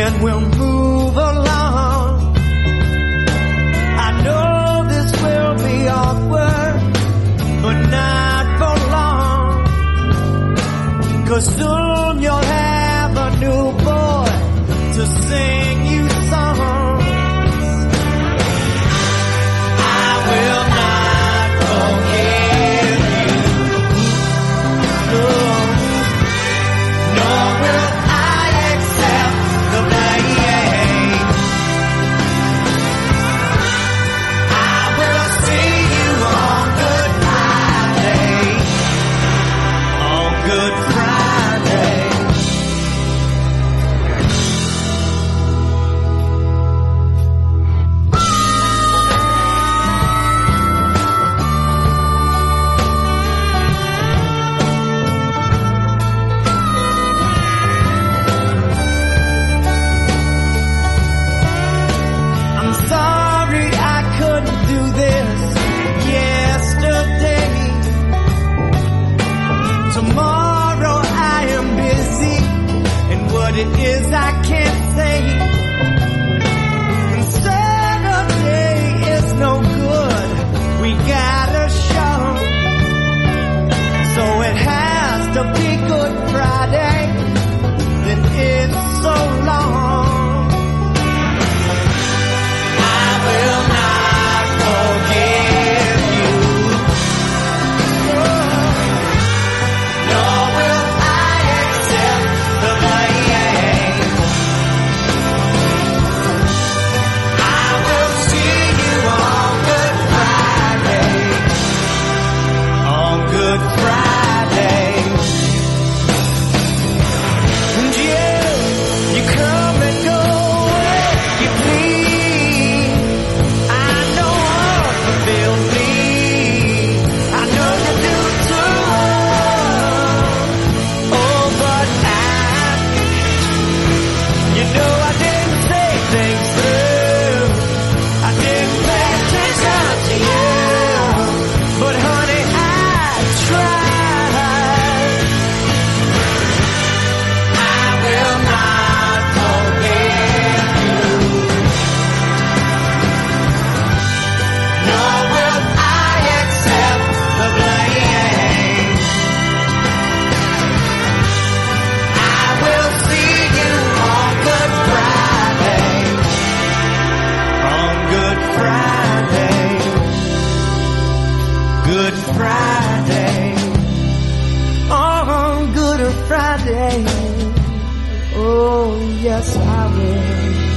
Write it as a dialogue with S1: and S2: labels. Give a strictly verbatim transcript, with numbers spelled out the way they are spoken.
S1: and we'll move along. I know this will be awkward, but not for long, 'cause soon you'll have a new boy to sing you songs. I will not forgive you, no, nor will I accept the blame. I will see you on Good Friday, on Good Friday. I'm sorry I couldn't do this yesterday. Tomorrow I am busy, and what it is I can't say. And Saturday is no good, we got a show, so it has to be Good Friday. Then it's so long. I will not forgive you, nor will I accept the blame. I will see you on Good Friday, on Good Friday. And you, you come and go where you please. I know what fulfills me. I know you do too. Oh, but I, you know I didn't say things through. I didn't pay attention to you. But honey, I tried. I will not forgive you, nor will I accept the blame. I will see you on Good Friday, on Good Friday, Good Friday, on Good Friday. Oh, yes, I will.